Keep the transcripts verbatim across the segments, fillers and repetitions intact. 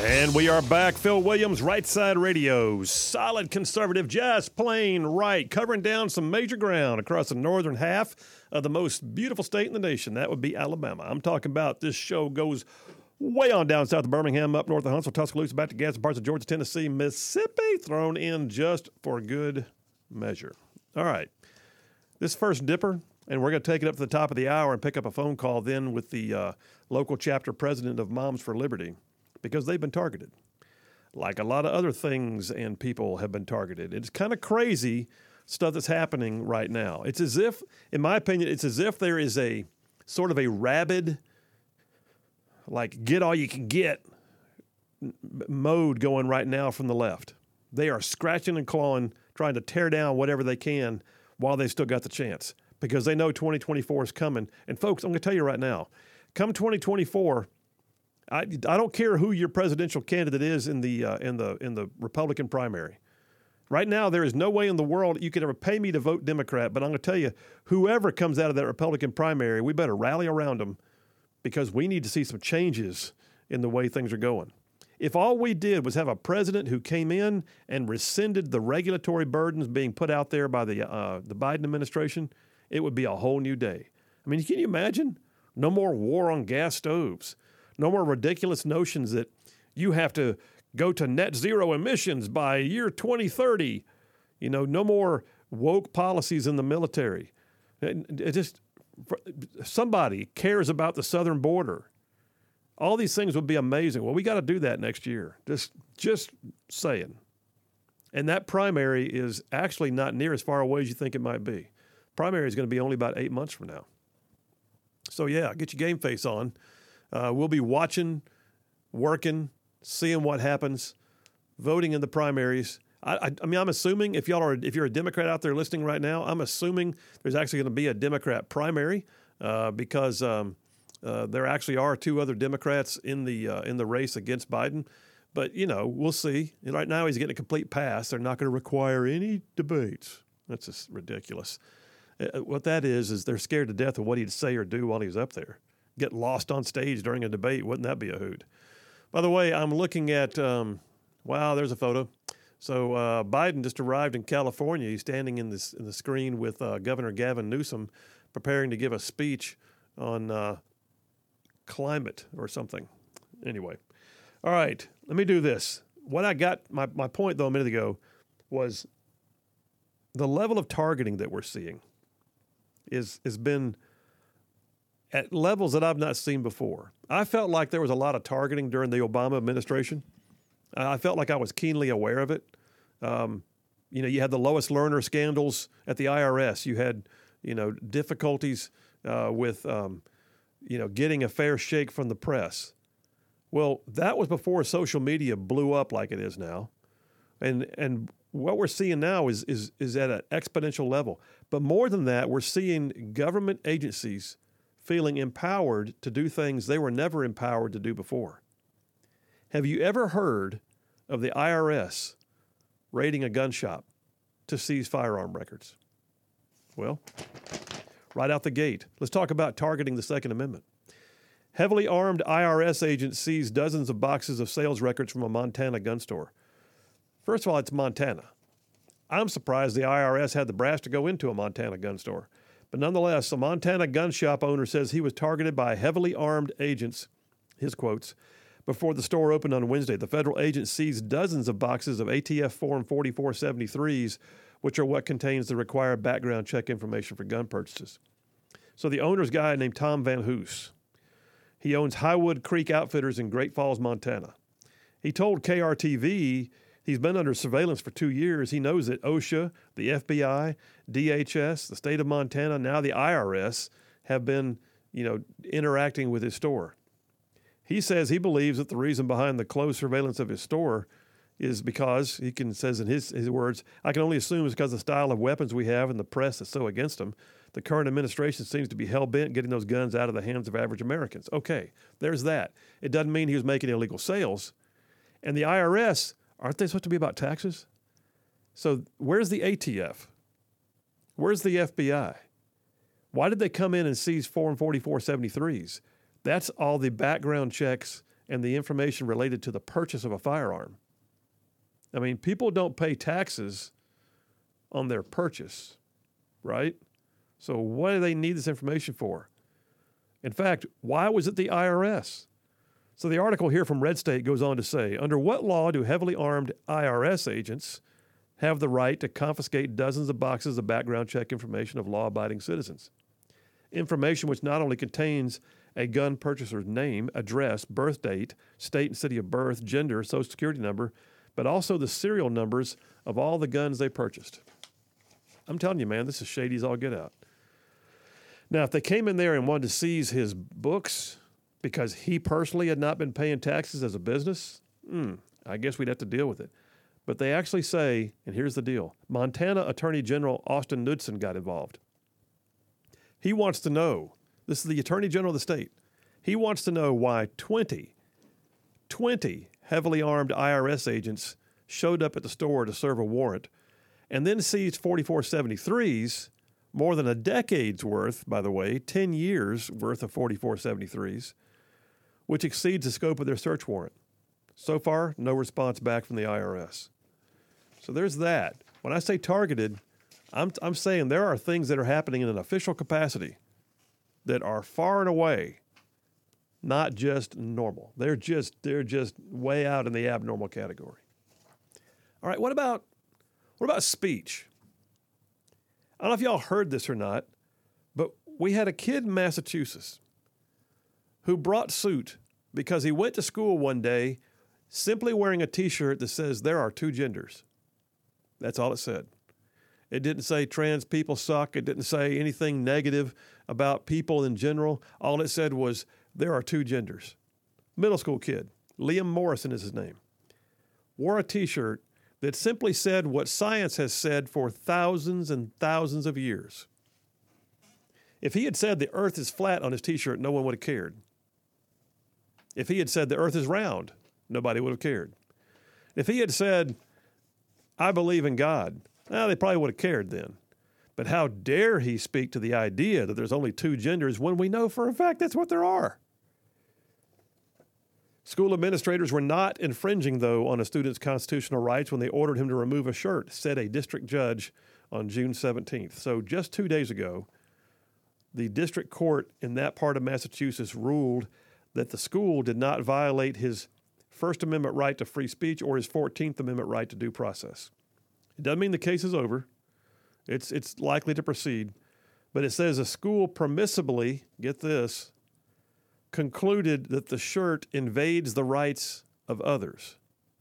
And we are back. Phil Williams, Right Side Radio. Solid conservative, just plain right, covering down some major ground across the northern half of the most beautiful state in the nation. That would be Alabama. I'm talking about this show goes way on down south of Birmingham, up north of Huntsville, Tuscaloosa, back to Gadsden, parts of Georgia, Tennessee, Mississippi, thrown in just for good measure. All right. This first dipper, and we're going to take it up to the top of the hour and pick up a phone call then with the uh, local chapter president of Moms for Liberty, because they've been targeted. Like a lot of other things and people have been targeted. It's kind of crazy stuff that's happening right now. It's as if, in my opinion, it's as if there is a sort of a rabid, like get all you can get mode going right now from the left. They are scratching and clawing, trying to tear down whatever they can while they still got the chance, because they know twenty twenty-four is coming. And folks, I'm going to tell you right now, come twenty twenty-four, I, I don't care who your presidential candidate is in the uh, in the in the Republican primary. Right now, there is no way in the world you could ever pay me to vote Democrat, but I'm going to tell you, whoever comes out of that Republican primary, we better rally around them, because we need to see some changes in the way things are going. If all we did was have a president who came in and rescinded the regulatory burdens being put out there by the uh, the Biden administration, it would be a whole new day. I mean, can you imagine? No more war on gas stoves. No more ridiculous notions that you have to go to net zero emissions by year twenty thirty. You know, no more woke policies in the military. It, it just somebody cares about the southern border. All these things would be amazing. Well, we got to do that next year. Just, just saying. And that primary is actually not near as far away as you think it might be. Primary is going to be only about eight months from now. So yeah, get your game face on. Uh, we'll be watching, working, seeing what happens, voting in the primaries. I, I, I mean, I'm assuming if y'all are, if you're a Democrat out there listening right now, I'm assuming there's actually going to be a Democrat primary uh, because um, uh, there actually are two other Democrats in the uh, in the race against Biden. But you know, we'll see. And right now, he's getting a complete pass. They're not going to require any debates. That's just ridiculous. Uh, what that is is they're scared to death of what he'd say or do while he's up there. Get lost on stage during a debate. Wouldn't that be a hoot? By the way, I'm looking at, um, wow, there's a photo. So uh, Biden just arrived in California. He's standing in, this, in the screen with uh, Governor Gavin Newsom, preparing to give a speech on uh, climate or something. Anyway, all right, let me do this. What I got, my, my point, though, a minute ago was the level of targeting that we're seeing is has been at levels that I've not seen before. I felt like there was a lot of targeting during the Obama administration. I felt like I was keenly aware of it. Um, you know, you had the Lois Lerner scandals at the I R S. You had, you know, difficulties uh, with, um, you know, getting a fair shake from the press. Well, that was before social media blew up like it is now. And and what we're seeing now is is is at an exponential level. But more than that, we're seeing government agencies feeling empowered to do things they were never empowered to do before. Have you ever heard of the I R S raiding a gun shop to seize firearm records? Well, right out the gate, let's talk about targeting the Second Amendment. Heavily armed I R S agents seized dozens of boxes of sales records from a Montana gun store. First of all, it's Montana. I'm surprised the I R S had the brass to go into a Montana gun store. But nonetheless, a Montana gun shop owner says he was targeted by heavily armed agents, his quotes, before the store opened on Wednesday. The federal agent seized dozens of boxes of A T F Form forty-four seventy-threes, which are what contains the required background check information for gun purchases. So the owner's a guy named Tom Van Hoos. He owns Highwood Creek Outfitters in Great Falls, Montana. He told K R T V he's been under surveillance for two years. He knows that OSHA, the F B I, D H S, the state of Montana, now the I R S have been, you know, interacting with his store. He says he believes that the reason behind the close surveillance of his store is because, he can says in his, his words, I can only assume it's because of the style of weapons we have and the press that's so against them. The current administration seems to be hell-bent getting those guns out of the hands of average Americans. Okay, there's that. It doesn't mean he was making illegal sales. And the I R S, aren't they supposed to be about taxes? So where's the A T F? Where's the F B I? Why did they come in and seize Form forty-four seventy-threes? That's all the background checks and the information related to the purchase of a firearm. I mean, people don't pay taxes on their purchase, right? So what do they need this information for? In fact, why was it the I R S? So the article here from Red State goes on to say, under what law do heavily armed I R S agents have the right to confiscate dozens of boxes of background check information of law-abiding citizens? Information which not only contains a gun purchaser's name, address, birth date, state and city of birth, gender, social security number, but also the serial numbers of all the guns they purchased. I'm telling you, man, this is shady as all get out. Now, if they came in there and wanted to seize his books because he personally had not been paying taxes as a business, hmm, I guess we'd have to deal with it. But they actually say, and here's the deal, Montana Attorney General Austin Knudsen got involved. He wants to know, this is the Attorney General of the state, he wants to know why twenty, twenty heavily armed I R S agents showed up at the store to serve a warrant and then seized forty-four seventy-threes, more than a decade's worth, by the way, ten years worth of forty-four seventy-threes, which exceeds the scope of their search warrant. So far, no response back from the I R S. So there's that. When I say targeted, I'm, I'm saying there are things that are happening in an official capacity that are far and away not just normal. They're just they're just way out in the abnormal category. All right, what about what about speech? I don't know if y'all heard this or not, but we had a kid in Massachusetts who brought suit because he went to school one day simply wearing a T-shirt that says there are two genders. That's all it said. It didn't say trans people suck. It didn't say anything negative about people in general. All it said was there are two genders. Middle school kid, Liam Morrison is his name, wore a T-shirt that simply said what science has said for thousands and thousands of years. If he had said the earth is flat on his T-shirt, no one would have cared. If he had said the earth is round, nobody would have cared. If he had said, I believe in God, well, they probably would have cared then. But how dare he speak to the idea that there's only two genders when we know for a fact that's what there are? School administrators were not infringing, though, on a student's constitutional rights when they ordered him to remove a shirt, said a district judge on June seventeenth. So just two days ago, the district court in that part of Massachusetts ruled that the school did not violate his First Amendment right to free speech or his fourteenth Amendment right to due process. It doesn't mean the case is over. It's, it's likely to proceed. But it says a school permissibly, get this, concluded that the shirt invades the rights of others.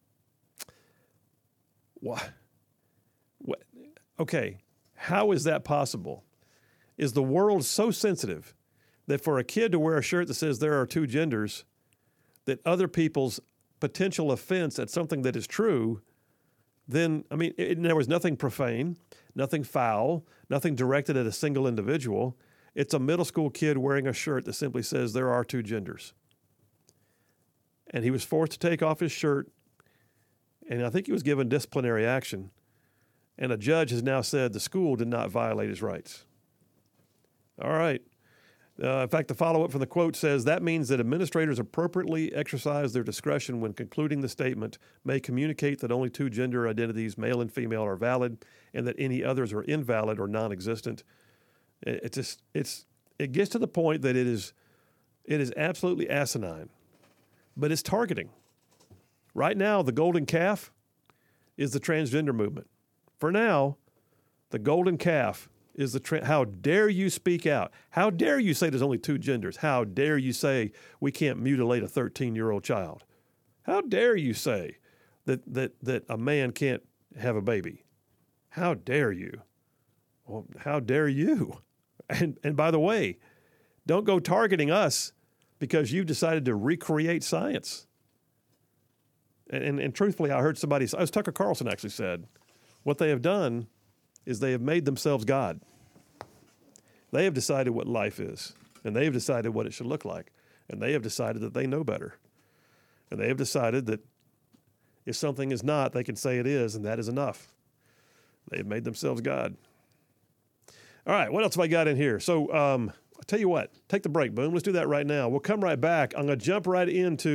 What? What? Okay, how is that possible? Is the world so sensitive that for a kid to wear a shirt that says there are two genders, that other people's potential offense at something that is true, then, I mean, it, there was nothing profane, nothing foul, nothing directed at a single individual. It's a middle school kid wearing a shirt that simply says there are two genders. And he was forced to take off his shirt, and I think he was given disciplinary action. And a judge has now said the school did not violate his rights. All right. Uh, in fact, the follow-up from the quote says, that means that administrators appropriately exercise their discretion when concluding the statement, may communicate that only two gender identities, male and female, are valid, and that any others are invalid or non-existent. It, it just it's it gets to the point that it is it is absolutely asinine, but it's targeting. Right now, the golden calf is the transgender movement. For now, the golden calf is the tra- how dare you speak out? How dare you say there's only two genders? How dare you say we can't mutilate a thirteen-year-old child? How dare you say that that that a man can't have a baby? How dare you? Well, how dare you? And and by the way, don't go targeting us because you've decided to recreate science. And, and, and truthfully, I heard somebody, as Tucker Carlson actually said, what they have done is they have made themselves God. They have decided what life is, and they have decided what it should look like, and they have decided that they know better. And they have decided that if something is not, they can say it is, and that is enough. They have made themselves God. All right, what else have I got in here? So um, I'll tell you what, take the break, Boom. Let's do that right now. We'll come right back. I'm going to jump right into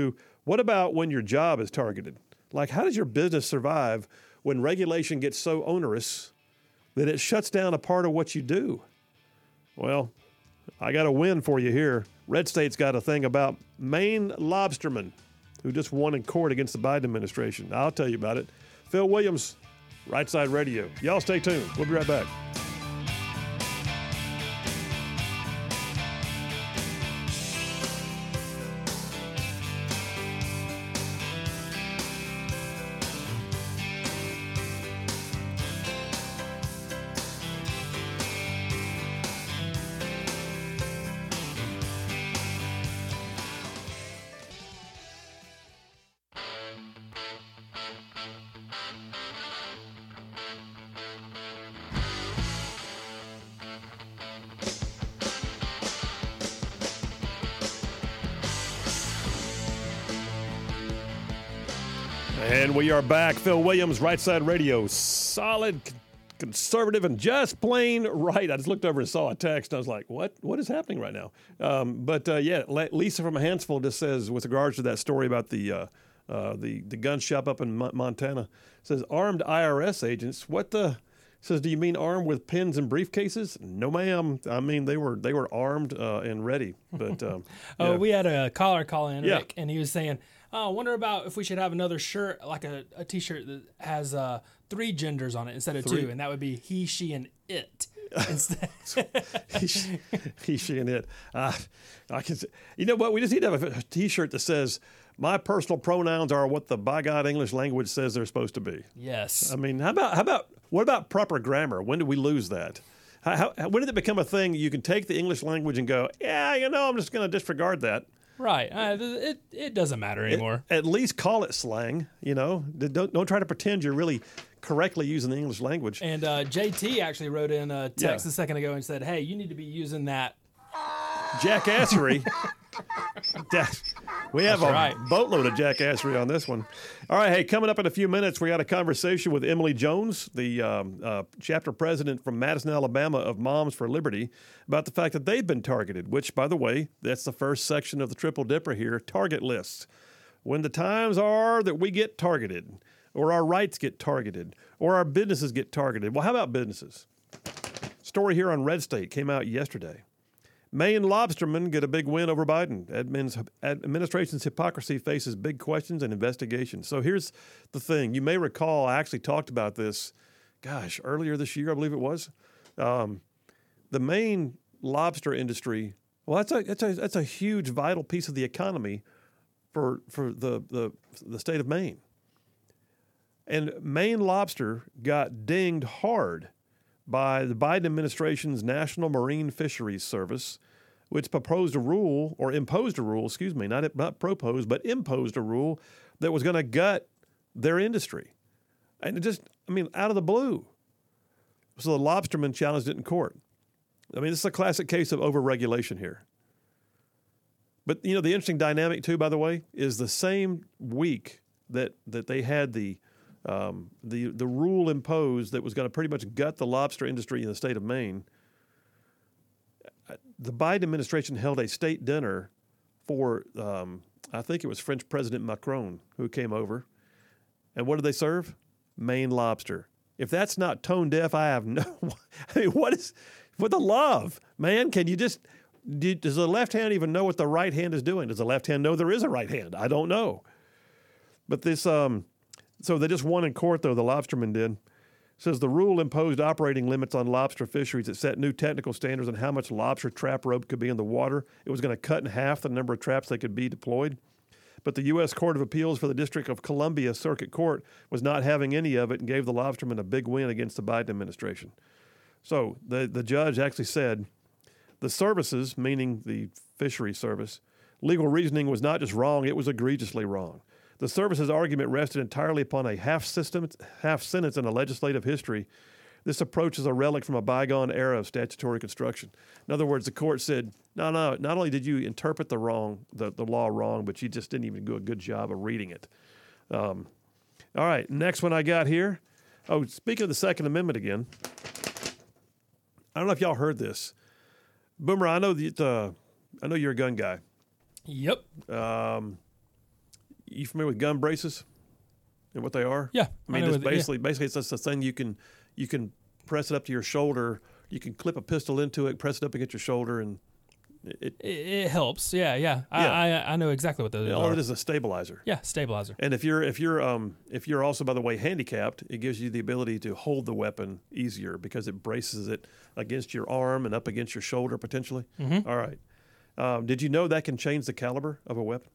What about when your job is targeted? Like, how does your business survive when regulation gets so onerous that it shuts down a part of what you do? Well, I got a win for you here. Red State's got a thing about Maine lobstermen who just won in court against the Biden administration. I'll tell you about it. Phil Williams, Right Side Radio. Y'all stay tuned. We'll be right back. And we are back. Phil Williams, Right Side Radio. Solid, conservative, and just plain right. I just looked over and saw a text, and I was like, what? What is happening right now? Um, but, uh, yeah, Lisa from Hansville just says, with regards to that story about the uh, uh, the, the gun shop up in Mo- Montana, says, armed I R S agents. What the? Says, do you mean armed with pens and briefcases? No, ma'am. I mean, they were they were armed uh, and ready. But um, Oh, yeah. we had a caller call in, Yeah. Rick, and he was saying, oh, I wonder about if we should have another shirt, like a, a T-shirt that has uh, three genders on it instead of Three. two, and that would be he, she, and it. Instead. he, she, he, she, and it. Uh, I can. You know what? We just need to have a T-shirt that says, "My personal pronouns are what the by God English language says they're supposed to be." Yes. I mean, how about how about what about proper grammar? When did we lose that? How, how, when did it become a thing? You can take the English language and go, "Yeah, you know, I'm just going to disregard that." Right. Uh, th- it it doesn't matter anymore. At, at least call it slang. You know, don't don't try to pretend you're really correctly using the English language. And uh, J T actually wrote in a text Yeah. a second ago and said, "Hey, you need to be using that." Jackassery. That- we have That's a right. boatload of jackassery on this one. All right, hey, coming up in a few minutes, we got a conversation with Emily Jones, the um, uh, chapter president from Madison, Alabama of Moms for Liberty, about the fact that they've been targeted, which, by the way, that's the first section of the Triple Dipper here, target lists. When the times are that we get targeted, or our rights get targeted, or our businesses get targeted. Well, how about businesses? Story here on Red State came out yesterday. Maine lobstermen get a big win over Biden. Admin's, administration's hypocrisy faces big questions and investigations. So here's the thing. You may recall I actually talked about this, gosh, earlier this year, I believe it was. Um, the Maine lobster industry, well, that's a, that's a, that's a huge, vital piece of the economy for, for the, the, the state of Maine. And Maine lobster got dinged hard by the Biden administration's National Marine Fisheries Service, which proposed a rule, or imposed a rule, excuse me, not, not proposed, but imposed a rule that was going to gut their industry. And it just, I mean, out of the blue. So the lobstermen challenged it in court. I mean, this is a classic case of overregulation here. But, you know, the interesting dynamic, too, by the way, is the same week that, that they had the Um, the the rule imposed that was going to pretty much gut the lobster industry in the state of Maine, the Biden administration held a state dinner for, um, I think it was French President Macron who came over. And what did they serve? Maine lobster. If that's not tone deaf, I have no, I mean, what is, for the love, man, can you just, do, does the left hand even know what the right hand is doing? Does the left hand know there is a right hand? I don't know. But this, um, So they just won in court, though, the lobstermen did. It says the rule imposed operating limits on lobster fisheries that set new technical standards on how much lobster trap rope could be in the water. It was going to cut in half the number of traps that could be deployed. But the U S Court of Appeals for the District of Columbia Circuit Court was not having any of it and gave the lobstermen a big win against the Biden administration. So the, the judge actually said the services, meaning the fishery service, legal reasoning was not just wrong, it was egregiously wrong. The service's argument rested entirely upon a half system, half sentence in a legislative history. This approach is a relic from a bygone era of statutory construction. In other words, the court said, no, no, not only did you interpret the wrong, the, the law wrong, but you just didn't even do a good job of reading it. Um, all right, next one I got here. Oh, speaking of the Second Amendment again, I don't know if y'all heard this. Boomer, I know that uh, I know you're a gun guy. Yep. Um, you familiar with gun braces and what they are? Yeah, I mean, know it's what- yeah. basically basically it's just a thing you can you can press it up to your shoulder. You can clip a pistol into it, press it up against your shoulder, and it, It, it helps. Yeah, yeah. I, Yeah. I I know exactly what those all are. it is is a stabilizer. Yeah, stabilizer. And if you're if you're um if you're also, by the way, handicapped, it gives you the ability to hold the weapon easier because it braces it against your arm and up against your shoulder potentially. Mm-hmm. All right. Um, did you know that can change the caliber of a weapon?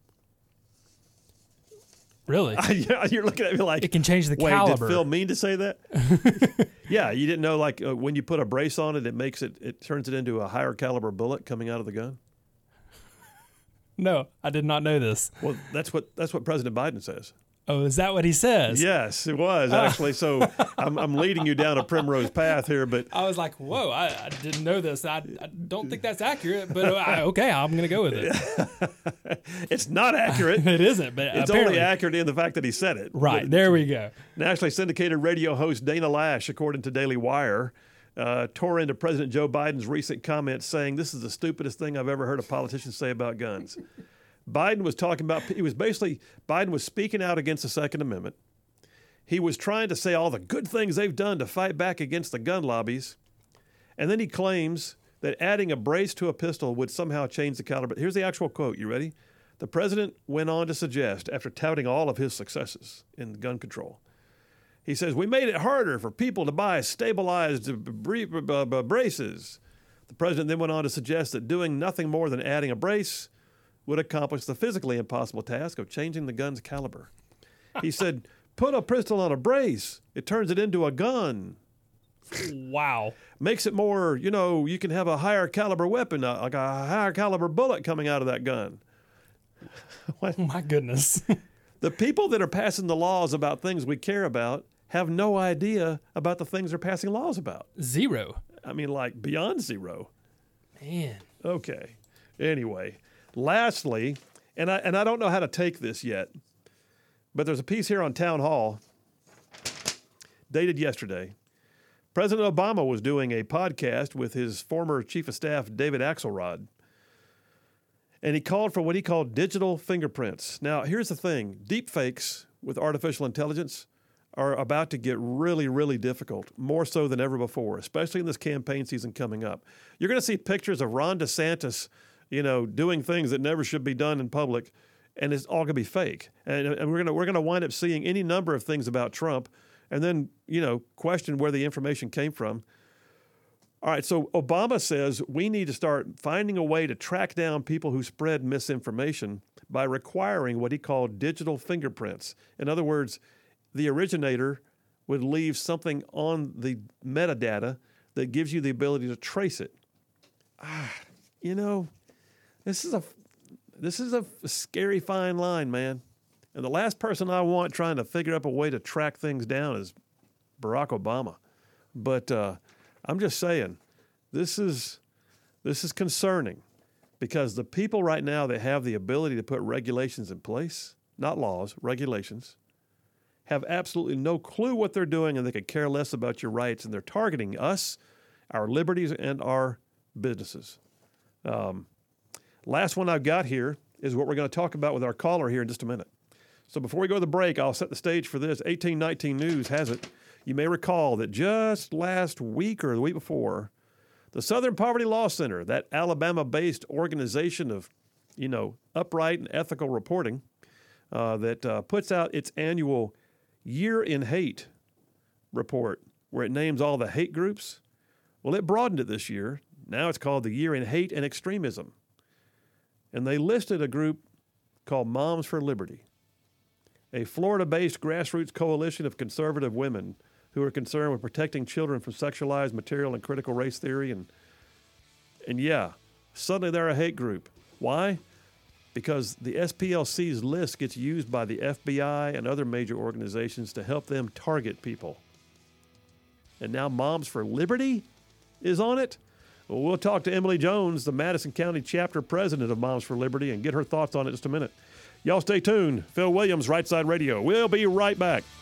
Really? Yeah, you're looking at me like It can change the Wait, caliber. did Phil mean to say that? Yeah, you didn't know like uh, when you put a brace on it, it makes it it turns it into a higher caliber bullet coming out of the gun. No, I did not know this. Well, that's what that's what President Biden says. Oh, is that what he says? Yes, it was actually. So I'm, I'm leading you down a primrose path here, but I was like, whoa, I, I didn't know this. I, I don't think that's accurate, but I, okay, I'm going to go with it. it's not accurate. It isn't, but It's apparently. only accurate in the fact that he said it. Right, But there we go. nationally syndicated radio host Dana Lash, according to Daily Wire, uh, tore into President Joe Biden's recent comments saying, "This is the stupidest thing I've ever heard a politician say about guns." Biden was talking about, he was basically, Biden was speaking out against the Second Amendment. He was trying to say all the good things they've done to fight back against the gun lobbies. And then he claims that adding a brace to a pistol would somehow change the caliber. Here's the actual quote. You ready? The president went on to suggest, after touting all of his successes in gun control, he says, "We made it harder for people to buy stabilized bra- bra- bra- braces." The president then went on to suggest that doing nothing more than adding a brace would accomplish the physically impossible task of changing the gun's caliber. He said, "Put a pistol on a brace. It turns it into a gun. Wow. Makes it more, you know, you can have a higher caliber weapon, uh, like a higher caliber bullet coming out of that gun." Oh, my goodness. The people that are passing the laws about things we care about have no idea about the things they're passing laws about. Zero. I mean, like beyond zero. Man. Okay. Anyway, lastly, and I and I don't know how to take this yet, but there's a piece here on Town Hall dated yesterday. President Obama was doing a podcast with his former chief of staff, David Axelrod, and he called for what he called digital fingerprints. Now, here's the thing. Deep fakes with artificial intelligence are about to get really, really difficult, more so than ever before, especially in this campaign season coming up. You're going to see pictures of Ron DeSantis, you know, doing things that never should be done in public, and it's all going to be fake. And, and we're going to we're going to wind up seeing any number of things about Trump, and then, you know, question where the information came from. All right, so Obama says we need to start finding a way to track down people who spread misinformation by requiring what he called digital fingerprints. In other words, the originator would leave something on the metadata that gives you the ability to trace it. Ah, you know, this is a this is a scary fine line, man. And the last person I want trying to figure out a way to track things down is Barack Obama. But uh, I'm just saying, this is this is concerning because the people right now that have the ability to put regulations in place, not laws, regulations, have absolutely no clue what they're doing, and they could care less about your rights, and they're targeting us, our liberties, and our businesses. Um, last one I've got here is what we're going to talk about with our caller here in just a minute. So before we go to the break, I'll set the stage for this. eighteen nineteen News has it. You may recall that just last week or the week before, the Southern Poverty Law Center, that Alabama-based organization of, you know, upright and ethical reporting, uh, that uh, puts out its annual Year in Hate report, where it names all the hate groups. Well, it broadened it this year. Now it's called the Year in Hate and Extremism. And they listed a group called Moms for Liberty, a Florida-based grassroots coalition of conservative women who are concerned with protecting children from sexualized material and critical race theory. And, and yeah, suddenly they're a hate group. Why? Because the S P L C's list gets used by the F B I and other major organizations to help them target people. And now Moms for Liberty is on it? Well, we'll talk to Emily Jones, the Madison County chapter president of Moms for Liberty, and get her thoughts on it in just a minute. Y'all stay tuned. Phil Williams, Right Side Radio. We'll be right back.